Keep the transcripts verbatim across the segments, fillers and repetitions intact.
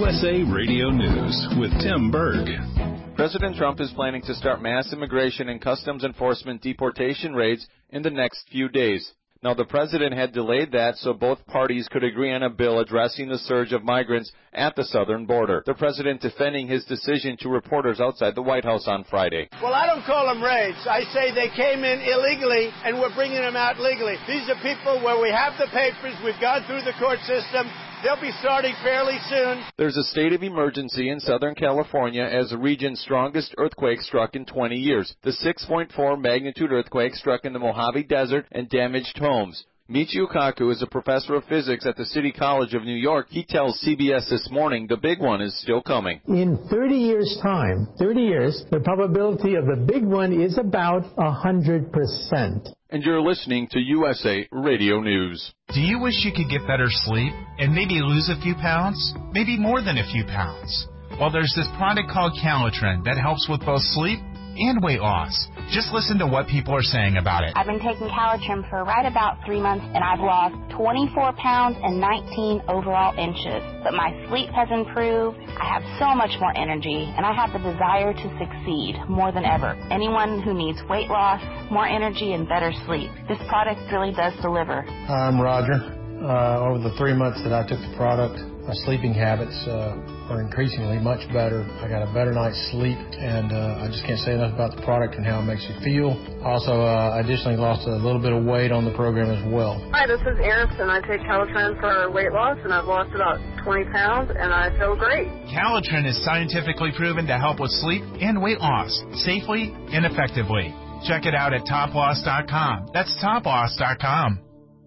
S A Radio News with Tim Berg. President Trump is planning to start mass immigration and customs enforcement deportation raids in the next few days. Now, the president had delayed that so both parties could agree on a bill addressing the surge of migrants at the southern border. The president defending his decision to reporters outside the White House on Friday. Well, I don't call them raids. I say they came in illegally and we're bringing them out legally. These are people where we have the papers, we've gone through the court system. They'll be starting fairly soon. There's a state of emergency in Southern California as the region's strongest earthquake struck in twenty years. The six point four magnitude earthquake struck in the Mojave Desert and damaged homes. Michio Kaku is a professor of physics at the City College of New York. He tells C B S This Morning the big one is still coming. In thirty years' time, thirty years, the probability of the big one is about one hundred percent. And you're listening to U S A Radio News. Do you wish you could get better sleep and maybe lose a few pounds? Maybe more than a few pounds? Well, there's this product called Calitrin that helps with both sleep and weight loss. Just listen to what people are saying about it. I've been taking Calitrin for right about three months, and I've lost twenty-four pounds and nineteen overall inches. But my sleep has improved. I have so much more energy, and I have the desire to succeed more than ever. Anyone who needs weight loss, more energy, and better sleep, this product really does deliver. Hi, I'm Roger. Uh, over the three months that I took the product, my sleeping habits uh, are increasingly much better. I got a better night's sleep, and uh, I just can't say enough about the product and how it makes you feel. Also, uh, I additionally lost a little bit of weight on the program as well. Hi, this is Eris, and I take Calitrin for weight loss, and I've lost about twenty pounds, and I feel great. Calitrin is scientifically proven to help with sleep and weight loss safely and effectively. Check it out at top loss dot com. That's top loss dot com.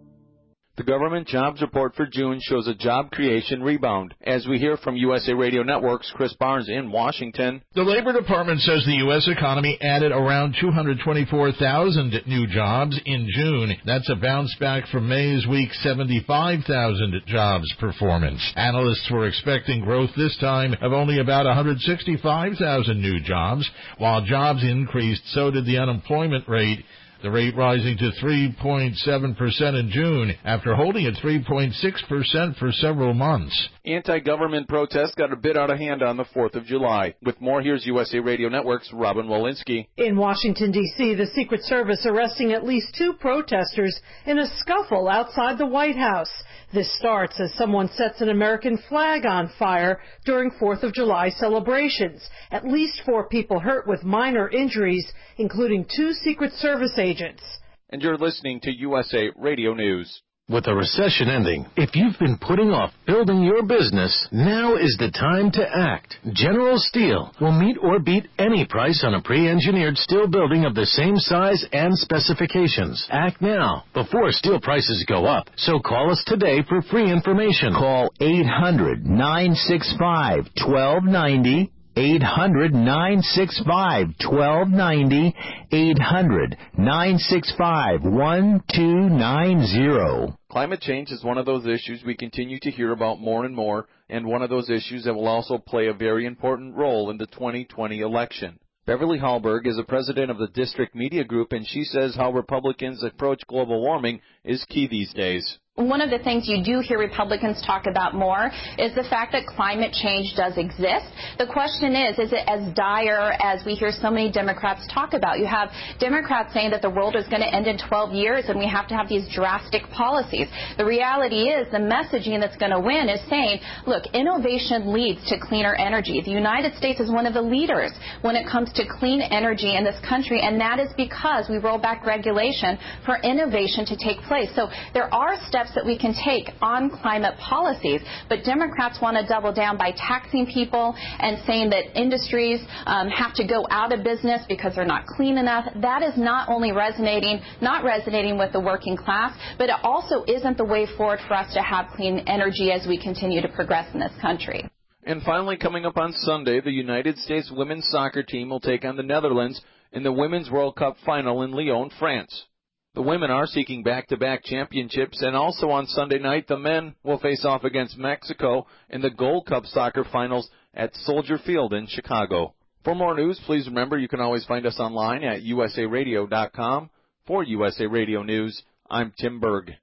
The government jobs report for June shows a job creation rebound. As we hear from U S A Radio Network's Chris Barnes in Washington. The Labor Department says the U S economy added around two hundred twenty-four thousand new jobs in June. That's a bounce back from May's weak seventy-five thousand jobs performance. Analysts were expecting growth this time of only about one hundred sixty-five thousand new jobs. While jobs increased, so did the unemployment rate. The rate rising to three point seven percent in June after holding at three point six percent for several months. Anti-government protests got a bit out of hand on the fourth of July. With more, here's U S A Radio Network's Robin Walensky. In Washington, D C, the Secret Service arresting at least two protesters in a scuffle outside the White House. This starts as someone sets an American flag on fire during fourth of July celebrations. At least four people hurt with minor injuries, including two Secret Service agents. And you're listening to U S A Radio News. With the recession ending, if you've been putting off building your business, now is the time to act. General Steel will meet or beat any price on a pre-engineered steel building of the same size and specifications. Act now, before steel prices go up. So call us today for free information. Call eight hundred, nine six five, one two nine zero. eight hundred, nine six five, one two nine zero. eight hundred, nine six five, one two nine zero. Climate change is one of those issues we continue to hear about more and more, and one of those issues that will also play a very important role in the twenty twenty election. Beverly Hallberg is the president of the District Media Group, and she says how Republicans approach global warming is key these days. One of the things you do hear Republicans talk about more is the fact that climate change does exist. The question is, is it as dire as we hear so many Democrats talk about? You have Democrats saying that the world is going to end in twelve years and we have to have these drastic policies. The reality is the messaging that's going to win is saying, look, innovation leads to cleaner energy. The United States is one of the leaders when it comes to clean energy in this country, and that is because we roll back regulation for innovation to take place. So there are steps that we can take on climate policies, but Democrats want to double down by taxing people and saying that industries um, have to go out of business because they're not clean enough. That is not only resonating, not resonating with the working class, but it also isn't the way forward for us to have clean energy as we continue to progress in this country. And finally, coming up on Sunday, the United States women's soccer team will take on the Netherlands in the Women's World Cup final in Lyon, France. The women are seeking back-to-back championships, and also on Sunday night, the men will face off against Mexico in the Gold Cup soccer finals at Soldier Field in Chicago. For more news, please remember you can always find us online at U S A radio dot com. For U S A Radio News, I'm Tim Berg.